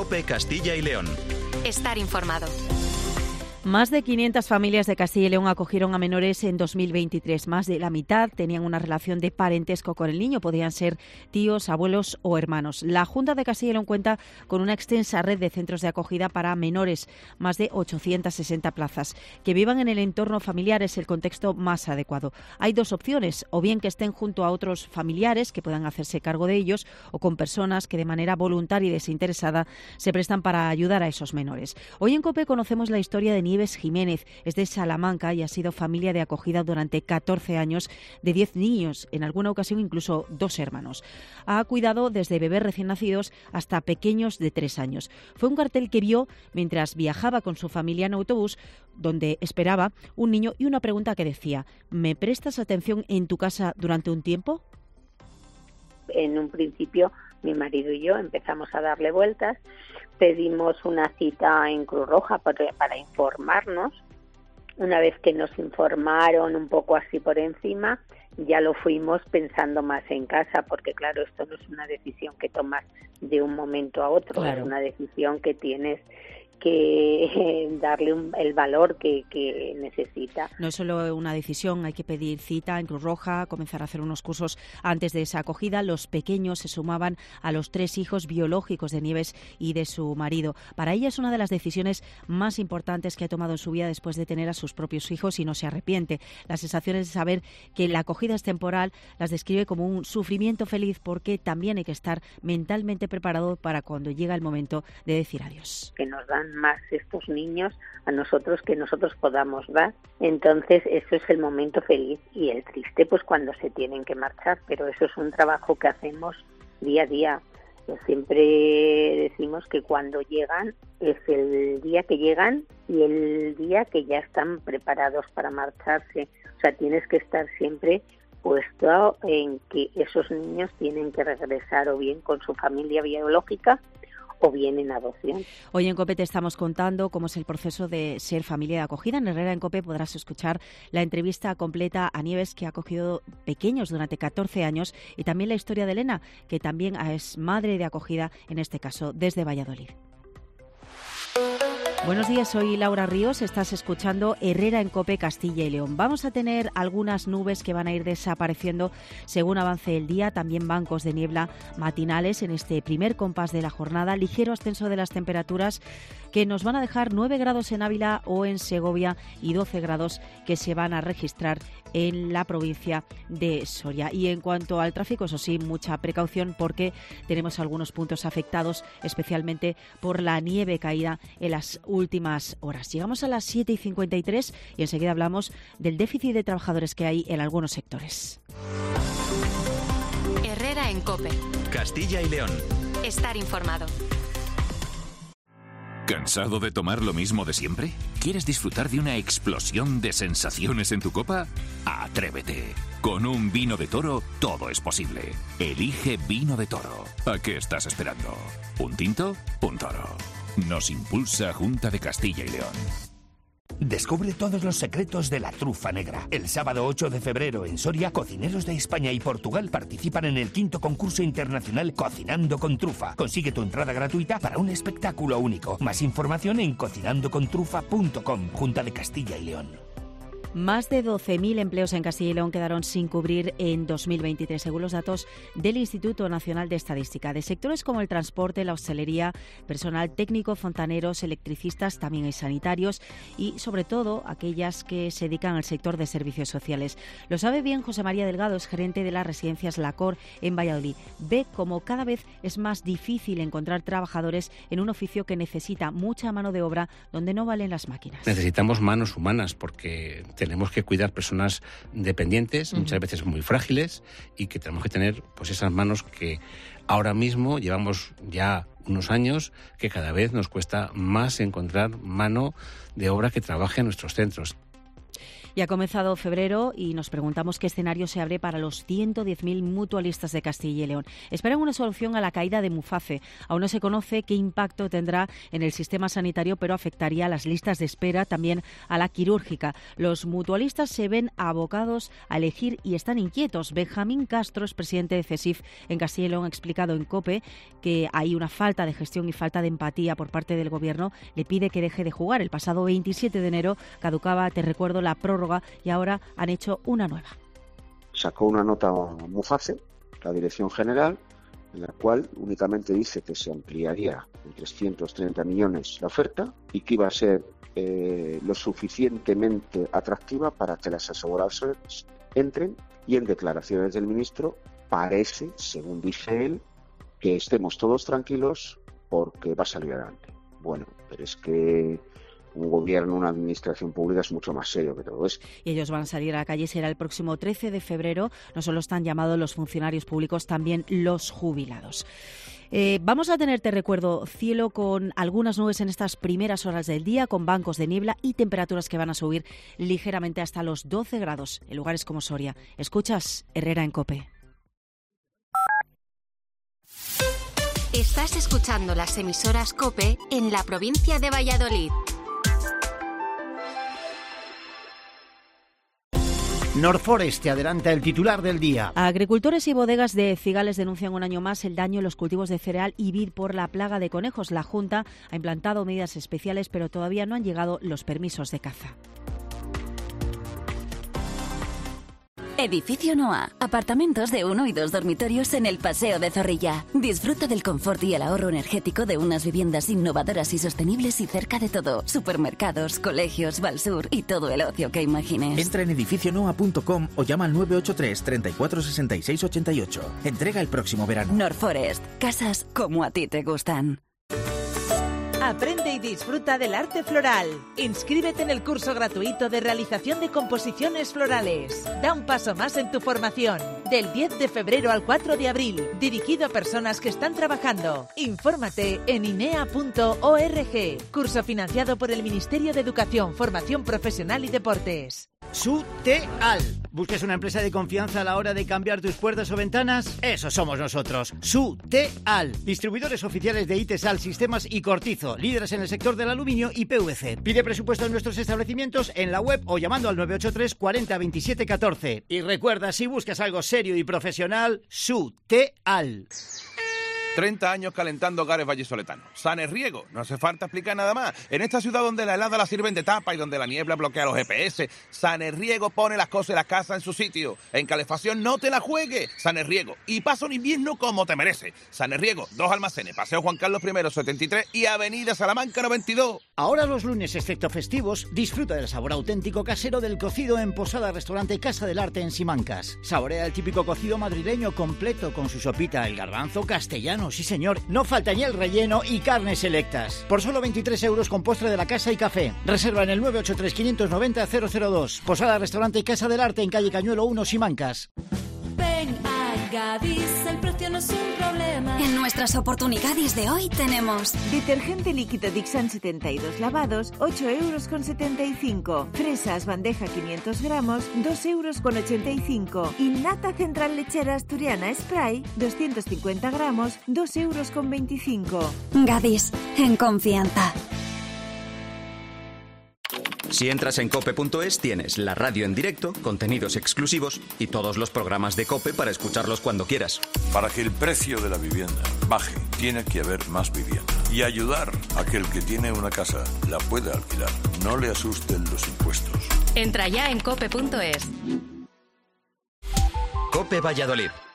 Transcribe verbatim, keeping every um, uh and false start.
COPE Castilla y León. Estar informado. Más de quinientas familias de Castilla y León acogieron a menores en dos mil veintitrés. Más de la mitad tenían una relación de parentesco con el niño. Podían ser tíos, abuelos o hermanos. La Junta de Castilla y León cuenta con una extensa red de centros de acogida para menores, más de ochocientas sesenta plazas. Que vivan en el entorno familiar es el contexto más adecuado. Hay dos opciones, o bien que estén junto a otros familiares que puedan hacerse cargo de ellos, o con personas que de manera voluntaria y desinteresada se prestan para ayudar a esos menores. Hoy en COPE conocemos la historia de Nieves Jiménez. Es de Salamanca y ha sido familia de acogida durante catorce años de diez niños, en alguna ocasión incluso dos hermanos. Ha cuidado desde bebés recién nacidos hasta pequeños de tres años. Fue un cartel que vio mientras viajaba con su familia en autobús, donde esperaba un niño, y una pregunta que decía: ¿me prestas atención en tu casa durante un tiempo? En un principio mi marido y yo empezamos a darle vueltas, pedimos una cita en Cruz Roja para, para informarnos. Una vez que nos informaron un poco así por encima, ya lo fuimos pensando más en casa, porque claro, esto no es una decisión que tomas de un momento a otro, claro. Es una decisión que tienes que darle un, el valor que, que necesita. No es solo una decisión, hay que pedir cita en Cruz Roja, comenzar a hacer unos cursos antes de esa acogida. Los pequeños se sumaban a los tres hijos biológicos de Nieves y de su marido. Para ella es una de las decisiones más importantes que ha tomado en su vida después de tener a sus propios hijos, y no se arrepiente. Las sensaciones de saber que la acogida es temporal las describe como un sufrimiento feliz, porque también hay que estar mentalmente preparado para cuando llega el momento de decir adiós. Que nos dan más estos niños a nosotros que nosotros podamos dar. Entonces eso es el momento feliz, y el triste pues cuando se tienen que marchar, pero eso es un trabajo que hacemos día a día. Siempre decimos que cuando llegan es el día que llegan y el día que ya están preparados para marcharse. O sea, tienes que estar siempre puesto en que esos niños tienen que regresar o bien con su familia biológica o bien en adopción. Hoy en COPE te estamos contando cómo es el proceso de ser familia de acogida. En Herrera en COPE podrás escuchar la entrevista completa a Nieves, que ha acogido pequeños durante catorce años, y también la historia de Elena, que también es madre de acogida, en este caso desde Valladolid. Buenos días, soy Laura Ríos, estás escuchando Herrera en COPE Castilla y León. Vamos a tener algunas nubes que van a ir desapareciendo según avance el día, también bancos de niebla matinales en este primer compás de la jornada, ligero ascenso de las temperaturas que nos van a dejar nueve grados en Ávila o en Segovia y doce grados que se van a registrar en la provincia de Soria. Y en cuanto al tráfico, eso sí, mucha precaución, porque tenemos algunos puntos afectados, especialmente por la nieve caída en las últimas horas. Llegamos a las siete y cincuenta y tres y enseguida hablamos del déficit de trabajadores que hay en algunos sectores. Herrera en COPE. Castilla y León. Estar informado. ¿Cansado de tomar lo mismo de siempre? ¿Quieres disfrutar de una explosión de sensaciones en tu copa? ¡Atrévete! Con un vino de Toro todo es posible. Elige Vino de Toro. ¿A qué estás esperando? ¿Un tinto? Un Toro. Nos impulsa Junta de Castilla y León. Descubre todos los secretos de la trufa negra. El sábado ocho de febrero en Soria, cocineros de España y Portugal participan en el quinto concurso internacional Cocinando con Trufa. Consigue tu entrada gratuita para un espectáculo único. Más información en cocinando con trufa punto com. Junta de Castilla y León. Más de doce mil empleos en Castilla y León quedaron sin cubrir en dos mil veintitrés, según los datos del Instituto Nacional de Estadística. De sectores como el transporte, la hostelería, personal técnico, fontaneros, electricistas, también hay sanitarios y, sobre todo, aquellas que se dedican al sector de servicios sociales. Lo sabe bien José María Delgado, es gerente de las residencias La Cor en Valladolid. Ve cómo cada vez es más difícil encontrar trabajadores en un oficio que necesita mucha mano de obra donde no valen las máquinas. Necesitamos manos humanas porque tenemos que cuidar personas dependientes, uh-huh. muchas veces muy frágiles, y que tenemos que tener pues esas manos que ahora mismo llevamos ya unos años que cada vez nos cuesta más encontrar mano de obra que trabaje en nuestros centros. Y ha comenzado febrero y nos preguntamos qué escenario se abre para los ciento diez mil mutualistas de Castilla y León. Esperan una solución a la caída de Muface. Aún no se conoce qué impacto tendrá en el sistema sanitario, pero afectaría a las listas de espera, también a la quirúrgica. Los mutualistas se ven abocados a elegir y están inquietos. Benjamín Castro, es presidente de CESIF en Castilla y León, ha explicado en COPE que hay una falta de gestión y falta de empatía por parte del Gobierno. Le pide que deje de jugar. El pasado veintisiete de enero caducaba, te recuerdo, la prórroga y ahora han hecho una nueva. Sacó una nota Muface, la Dirección General, en la cual únicamente dice que se ampliaría en trescientos treinta millones la oferta y que iba a ser eh, lo suficientemente atractiva para que las aseguradoras entren, y en declaraciones del ministro parece, según dice él, que estemos todos tranquilos porque va a salir adelante. Bueno, pero es que un gobierno, una administración pública es mucho más serio que todo esto. Y ellos van a salir a la calle, será el próximo trece de febrero. No solo están llamados los funcionarios públicos, también los jubilados. Eh, vamos a tener, te recuerdo, cielo con algunas nubes en estas primeras horas del día, con bancos de niebla y temperaturas que van a subir ligeramente hasta los doce grados en lugares como Soria. Escuchas Herrera en COPE. Estás escuchando las emisoras COPE en la provincia de Valladolid. Norforest te adelanta el titular del día. Agricultores y bodegas de Cigales denuncian un año más el daño en los cultivos de cereal y vid por la plaga de conejos. La Junta ha implantado medidas especiales, pero todavía no han llegado los permisos de caza. Edificio Noa. Apartamentos de uno y dos dormitorios en el Paseo de Zorrilla. Disfruta del confort y el ahorro energético de unas viviendas innovadoras y sostenibles y cerca de todo. Supermercados, colegios, Valsur y todo el ocio que imagines. Entra en edificio noa punto com o llama al nueve ocho tres, treinta y cuatro, sesenta y seis, ochenta y ocho. Entrega el próximo verano. Norforest. Casas como a ti te gustan. Aprende y disfruta del arte floral. Inscríbete en el curso gratuito de realización de composiciones florales. Da un paso más en tu formación. Del diez de febrero al cuatro de abril. Dirigido a personas que están trabajando. Infórmate en inea punto org. Curso financiado por el Ministerio de Educación, Formación Profesional y Deportes. Suteal. ¿Buscas una empresa de confianza a la hora de cambiar tus puertas o ventanas? Eso somos nosotros. Suteal. Distribuidores oficiales de Itesal, Sistemas y Cortizo. Líderes en el sector del aluminio y P V C. Pide presupuesto en nuestros establecimientos en la web o llamando al nueve ocho tres, cuarenta, veintisiete, catorce. Y recuerda, si buscas algo serio y profesional, Suteal. treinta años calentando hogares vallisoletanos. Sanerriego, no hace falta explicar nada más. En esta ciudad donde la helada la sirven de tapa y donde la niebla bloquea los G P S, Sanerriego pone las cosas y las casas en su sitio. En calefacción no te la juegues. Sanerriego. Y pasa un invierno como te merece. Sanerriego, dos almacenes, Paseo Juan Carlos I, setenta y tres y Avenida Salamanca noventa y dos. Ahora los lunes, excepto festivos, disfruta del sabor auténtico casero del cocido en Posada Restaurante Casa del Arte en Simancas. Saborea el típico cocido madrileño completo con su sopita, el garbanzo castellano. Sí señor, no falta ni el relleno y carnes selectas. Por solo veintitrés euros con postre de la casa y café. Reserva en el nueve ocho tres, quinientos noventa, cero cero dos. Posada Restaurante Casa del Arte en calle Cañuelo uno, Simancas. Ven a Gadis, el precio no es un problema. En nuestras oportunidades de hoy tenemos detergente líquido Dixan setenta y dos lavados, ocho euros con setenta y cinco. Fresas bandeja quinientos gramos, dos euros con ochenta y cinco. Y nata central lechera asturiana spray, doscientos cincuenta gramos, dos euros con veinticinco. Gadis, en confianza. Si entras en cope punto es tienes la radio en directo, contenidos exclusivos y todos los programas de COPE para escucharlos cuando quieras. Para que el precio de la vivienda baje, tiene que haber más vivienda. Y ayudar a que el que tiene una casa la pueda alquilar. No le asusten los impuestos. Entra ya en cope punto es. COPE Valladolid.